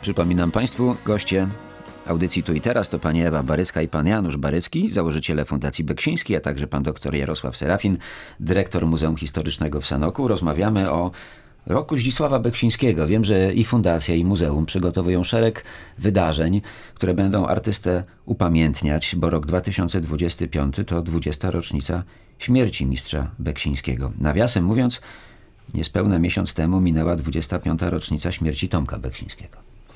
Przypominam Państwu, goście audycji Tu i Teraz to pani Ewa Barycka i pan Janusz Barycki, założyciele Fundacji Beksińskiej, a także pan dr Jarosław Serafin, dyrektor Muzeum Historycznego w Sanoku. Rozmawiamy o roku Zdzisława Beksińskiego. Wiem, że i fundacja, i muzeum przygotowują szereg wydarzeń, które będą artystę upamiętniać, bo rok 2025 to 20. rocznica śmierci mistrza Beksińskiego. Nawiasem mówiąc, niespełna miesiąc temu minęła 25. rocznica śmierci Tomka Beksińskiego.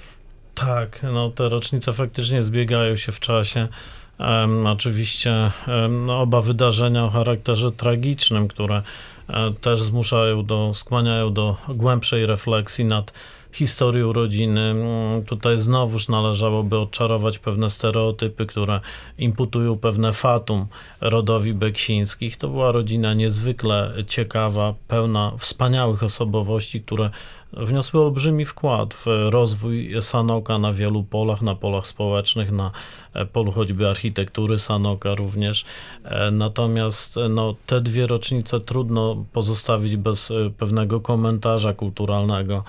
Tak, te rocznice faktycznie zbiegają się w czasie. Oczywiście oba wydarzenia o charakterze tragicznym, które też skłaniają do głębszej refleksji nad historią rodziny. Tutaj znowuż należałoby odczarować pewne stereotypy, które imputują pewne fatum rodowi Beksińskich. To była rodzina niezwykle ciekawa, pełna wspaniałych osobowości, które wniosły olbrzymi wkład w rozwój Sanoka na wielu polach, na polach społecznych, na polu choćby architektury Sanoka również. Natomiast te dwie rocznice trudno pozostawić bez pewnego komentarza kulturalnego.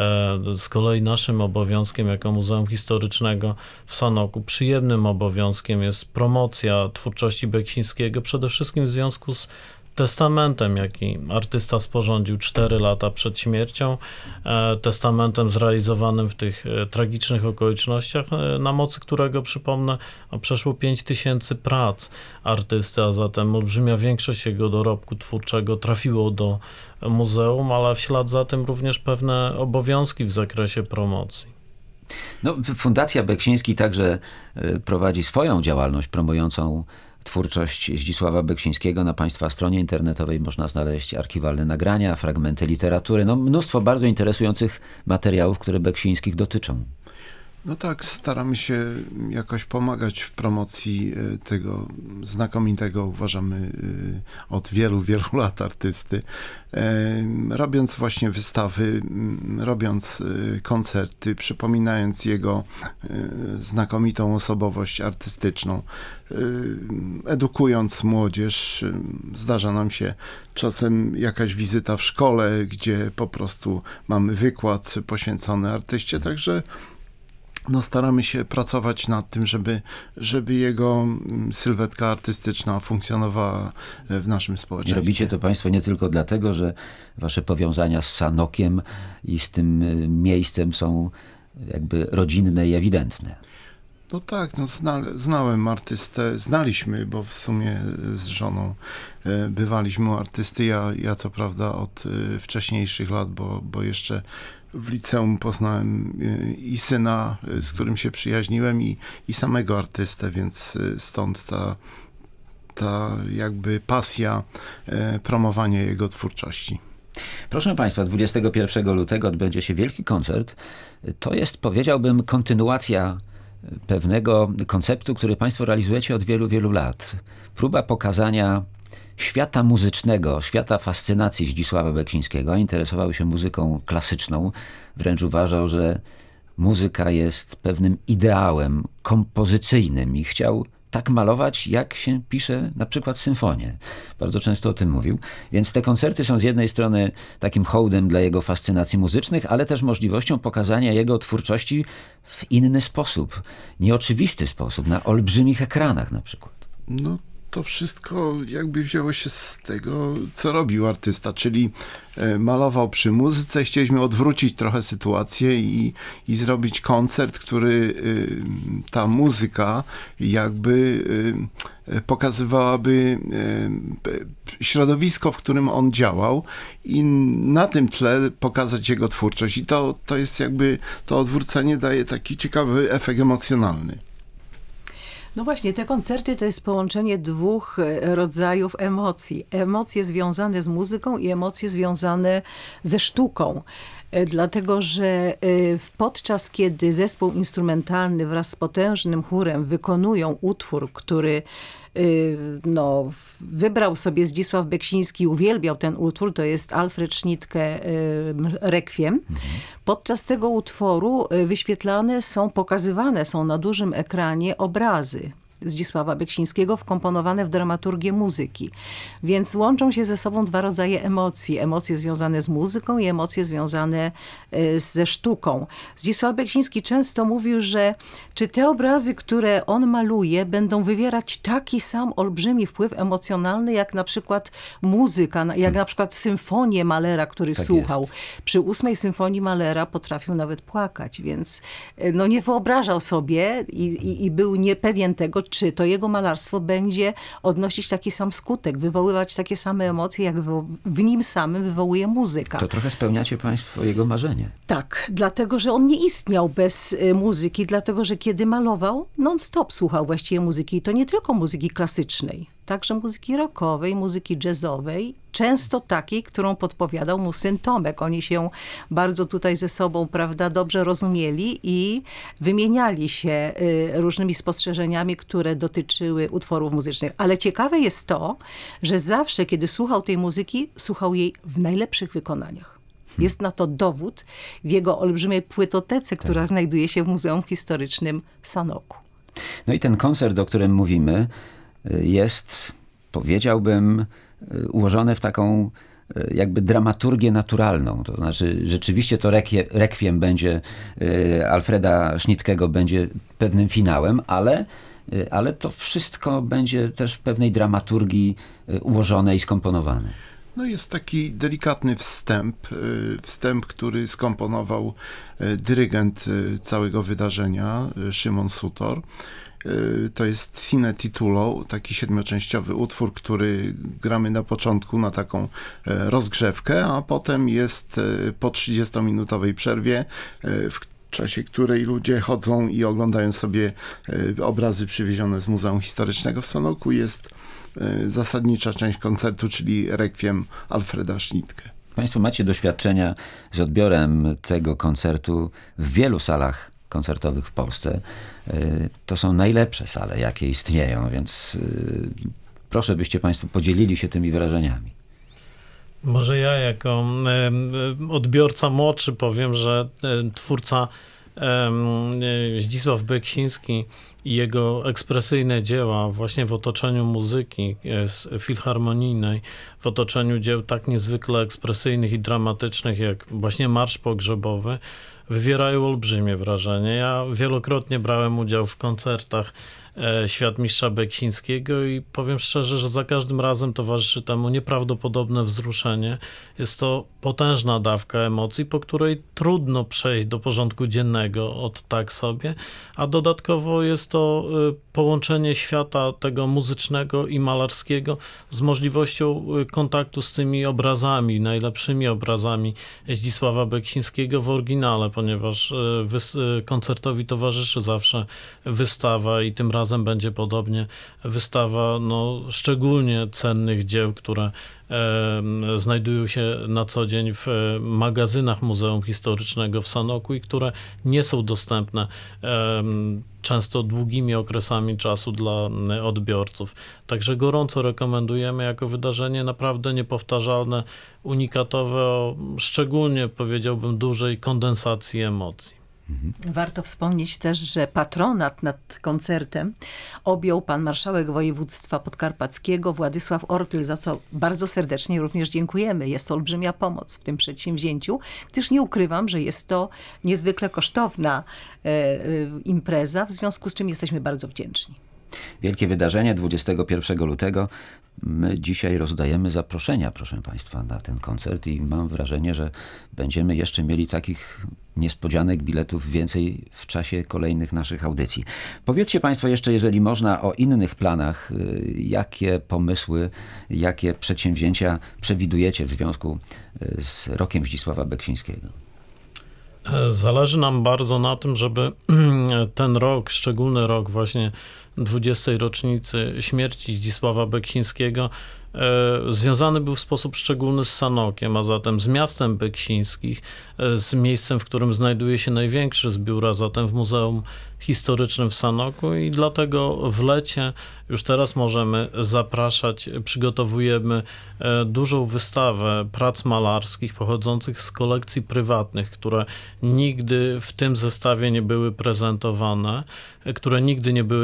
Z kolei naszym obowiązkiem jako Muzeum Historycznego w Sanoku, przyjemnym obowiązkiem jest promocja twórczości Beksińskiego, przede wszystkim w związku z testamentem, jaki artysta sporządził 4 lata przed śmiercią, testamentem zrealizowanym w tych tragicznych okolicznościach, na mocy którego, przypomnę, przeszło 5000 prac artysty, a zatem olbrzymia większość jego dorobku twórczego trafiło do muzeum, ale w ślad za tym również pewne obowiązki w zakresie promocji. Fundacja Beksiński także prowadzi swoją działalność promującą twórczość Zdzisława Beksińskiego. Na Państwa stronie internetowej można znaleźć archiwalne nagrania, fragmenty literatury, mnóstwo bardzo interesujących materiałów, które Beksińskich dotyczą. Staramy się jakoś pomagać w promocji tego znakomitego, uważamy, od wielu, wielu lat artysty. Robiąc właśnie wystawy, robiąc koncerty, przypominając jego znakomitą osobowość artystyczną, edukując młodzież. Zdarza nam się czasem jakaś wizyta w szkole, gdzie po prostu mamy wykład poświęcony artyście, także staramy się pracować nad tym, żeby jego sylwetka artystyczna funkcjonowała w naszym społeczeństwie. Robicie to Państwo nie tylko dlatego, że Wasze powiązania z Sanokiem i z tym miejscem są jakby rodzinne i ewidentne. Znałem artystę, znaliśmy, bo w sumie z żoną bywaliśmy u artysty. Ja co prawda od wcześniejszych lat, bo jeszcze w liceum poznałem i syna, z którym się przyjaźniłem, i samego artystę, więc stąd ta jakby pasja promowania jego twórczości. Proszę Państwa, 21 lutego odbędzie się wielki koncert. To jest, powiedziałbym, kontynuacja pewnego konceptu, który Państwo realizujecie od wielu, wielu lat. Próba pokazania świata muzycznego, świata fascynacji Zdzisława Beksińskiego. Interesował się muzyką klasyczną. Wręcz uważał, że muzyka jest pewnym ideałem kompozycyjnym i chciał tak malować, jak się pisze na przykład symfonię. Bardzo często o tym mówił. Więc te koncerty są z jednej strony takim hołdem dla jego fascynacji muzycznych, ale też możliwością pokazania jego twórczości w inny sposób, nieoczywisty sposób, na olbrzymich ekranach na przykład. To wszystko jakby wzięło się z tego, co robił artysta, czyli malował przy muzyce. Chcieliśmy odwrócić trochę sytuację i zrobić koncert, który ta muzyka jakby pokazywałaby środowisko, w którym on działał, i na tym tle pokazać jego twórczość. I to jest jakby, to odwrócenie daje taki ciekawy efekt emocjonalny. Właśnie, te koncerty to jest połączenie dwóch rodzajów emocji. Emocje związane z muzyką i emocje związane ze sztuką. Dlatego, że podczas kiedy zespół instrumentalny wraz z potężnym chórem wykonują utwór, który wybrał sobie Zdzisław Beksiński, uwielbiał ten utwór, to jest Alfred Schnittke Requiem. Podczas tego utworu wyświetlane są, pokazywane są na dużym ekranie obrazy. Zdzisława Beksińskiego wkomponowane w dramaturgię muzyki. Więc łączą się ze sobą dwa rodzaje emocji. Emocje związane z muzyką i emocje związane ze sztuką. Zdzisław Beksiński często mówił, że czy te obrazy, które on maluje, będą wywierać taki sam olbrzymi wpływ emocjonalny, jak na przykład muzyka, jak na przykład symfonie Mahlera, których Tak słuchał. jest. Przy 8. symfonii Mahlera potrafił nawet płakać, więc no nie wyobrażał sobie i był niepewien tego, czy to jego malarstwo będzie odnosić taki sam skutek, wywoływać takie same emocje, jak w nim samym wywołuje muzyka. To trochę spełniacie państwo jego marzenie. Tak, dlatego, że on nie istniał bez muzyki, dlatego, że kiedy malował, non-stop słuchał właściwie muzyki. I to nie tylko muzyki klasycznej, także muzyki rockowej, muzyki jazzowej, często takiej, którą podpowiadał mu syn Tomek. Oni się bardzo tutaj ze sobą, prawda, dobrze rozumieli i wymieniali się różnymi spostrzeżeniami, które dotyczyły utworów muzycznych. Ale ciekawe jest to, że zawsze, kiedy słuchał tej muzyki, słuchał jej w najlepszych wykonaniach. Jest na to dowód w jego olbrzymiej płytotece, która znajduje się w Muzeum Historycznym w Sanoku. No i ten koncert, o którym mówimy, jest, powiedziałbym, ułożony w taką jakby dramaturgię naturalną. To znaczy rzeczywiście to rekwiem będzie Alfreda Schnittke'ego będzie pewnym finałem, ale to wszystko będzie też w pewnej dramaturgii ułożone i skomponowane. No jest taki delikatny wstęp, który skomponował dyrygent całego wydarzenia, Szymon Sutor. To jest Sine Titulo, taki 7-częściowy utwór, który gramy na początku na taką rozgrzewkę, a potem jest po 30-minutowej przerwie, w czasie której ludzie chodzą i oglądają sobie obrazy przywiezione z Muzeum Historycznego w Sanoku. Jest zasadnicza część koncertu, czyli rekwiem Alfreda Schnittke. Państwo macie doświadczenia z odbiorem tego koncertu w wielu salach koncertowych w Polsce. To są najlepsze sale, jakie istnieją, więc proszę, byście państwo podzielili się tymi wrażeniami. Może ja jako odbiorca młodszy powiem, że twórca Zdzisław Beksiński i jego ekspresyjne dzieła właśnie w otoczeniu muzyki filharmonijnej, w otoczeniu dzieł tak niezwykle ekspresyjnych i dramatycznych jak właśnie Marsz Pogrzebowy, wywierają olbrzymie wrażenie. Ja wielokrotnie brałem udział w koncertach Światmistrza Beksińskiego i powiem szczerze, że za każdym razem towarzyszy temu nieprawdopodobne wzruszenie. Jest to potężna dawka emocji, po której trudno przejść do porządku dziennego od tak sobie, a dodatkowo jest to połączenie świata tego muzycznego i malarskiego z możliwością kontaktu z tymi obrazami, najlepszymi obrazami Zdzisława Beksińskiego w oryginale, ponieważ koncertowi towarzyszy zawsze wystawa i tym razem będzie podobnie wystawa szczególnie cennych dzieł, które znajdują się na co dzień w magazynach Muzeum Historycznego w Sanoku i które nie są dostępne często długimi okresami czasu dla odbiorców. Także gorąco rekomendujemy jako wydarzenie naprawdę niepowtarzalne, unikatowe, o szczególnie powiedziałbym dużej kondensacji emocji. Warto wspomnieć też, że patronat nad koncertem objął pan marszałek województwa podkarpackiego Władysław Ortyl, za co bardzo serdecznie również dziękujemy. Jest to olbrzymia pomoc w tym przedsięwzięciu, gdyż nie ukrywam, że jest to niezwykle kosztowna impreza, w związku z czym jesteśmy bardzo wdzięczni. Wielkie wydarzenie 21 lutego. My dzisiaj rozdajemy zaproszenia, proszę państwa, na ten koncert i mam wrażenie, że będziemy jeszcze mieli takich niespodzianek, biletów więcej w czasie kolejnych naszych audycji. Powiedzcie państwo jeszcze, jeżeli można, o innych planach, jakie pomysły, jakie przedsięwzięcia przewidujecie w związku z rokiem Zdzisława Beksińskiego. Zależy nam bardzo na tym, żeby ten rok, szczególny rok właśnie 20. rocznicy śmierci Zdzisława Beksińskiego, związany był w sposób szczególny z Sanokiem, a zatem z miastem Beksińskich, z miejscem, w którym znajduje się największy zbiór, a zatem w Muzeum Historycznym w Sanoku i dlatego w lecie już teraz możemy zapraszać, przygotowujemy dużą wystawę prac malarskich pochodzących z kolekcji prywatnych, które nigdy w tym zestawie nie były prezentowane, które nigdy nie były pokazywane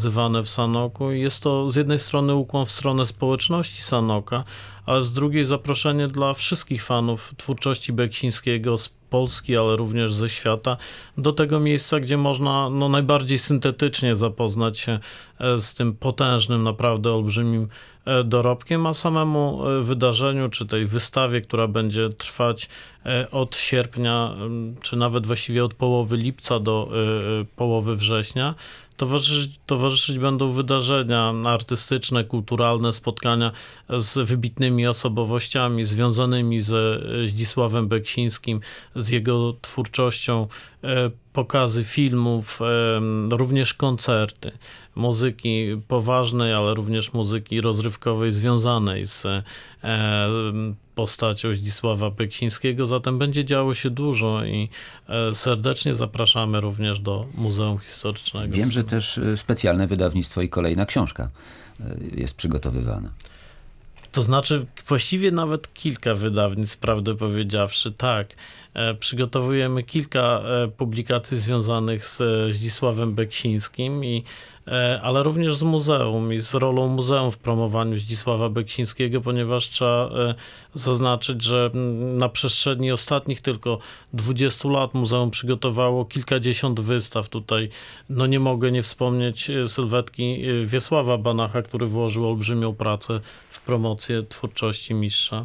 pokazywane w Sanoku. Jest to z jednej strony ukłon w stronę społeczności Sanoka, ale z drugiej zaproszenie dla wszystkich fanów twórczości Beksińskiego z Polski, ale również ze świata, do tego miejsca, gdzie można najbardziej syntetycznie zapoznać się z tym potężnym, naprawdę olbrzymim dorobkiem, a samemu wydarzeniu, czy tej wystawie, która będzie trwać od sierpnia, czy nawet właściwie od połowy lipca do połowy września, towarzyszyć będą wydarzenia artystyczne, kulturalne, spotkania z wybitnymi osobowościami związanymi ze Zdzisławem Beksińskim, z jego twórczością, pokazy filmów, również koncerty, muzyki poważnej, ale również muzyki rozrywkowej związanej z postacią Zdzisława Beksińskiego. Zatem będzie działo się dużo i serdecznie zapraszamy również do Muzeum Historycznego. Wiem, że też specjalne wydawnictwo i kolejna książka jest przygotowywana. To znaczy właściwie nawet kilka wydawnictw, prawdę powiedziawszy, tak. Przygotowujemy kilka publikacji związanych z Zdzisławem Beksińskim, ale również z muzeum i z rolą muzeum w promowaniu Zdzisława Beksińskiego, ponieważ trzeba zaznaczyć, że na przestrzeni ostatnich tylko 20 lat muzeum przygotowało kilkadziesiąt wystaw. Tutaj nie mogę nie wspomnieć sylwetki Wiesława Banacha, który włożył olbrzymią pracę w promocję twórczości mistrza.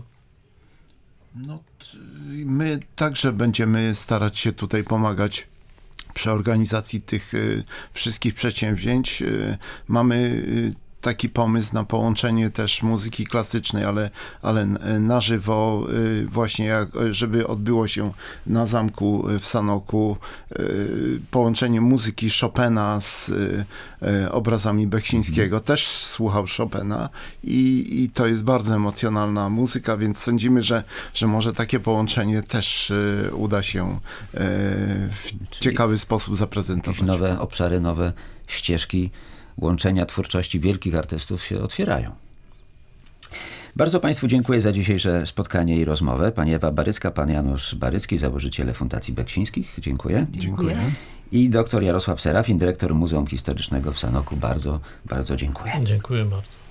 My także będziemy starać się tutaj pomagać przy organizacji tych wszystkich przedsięwzięć. Mamy taki pomysł na połączenie też muzyki klasycznej, ale na żywo, właśnie żeby odbyło się na zamku w Sanoku połączenie muzyki Chopina z obrazami Beksińskiego. Też słuchał Chopina i to jest bardzo emocjonalna muzyka, więc sądzimy, że może takie połączenie też uda się w ciekawy sposób zaprezentować. Nowe obszary, nowe ścieżki łączenia twórczości wielkich artystów się otwierają. Bardzo Państwu dziękuję za dzisiejsze spotkanie i rozmowę. Pani Ewa Barycka, pan Janusz Barycki, założyciele Fundacji Beksińskich. Dziękuję. Dziękuję. I doktor Jarosław Serafin, dyrektor Muzeum Historycznego w Sanoku. Bardzo, bardzo dziękuję. Dziękuję bardzo.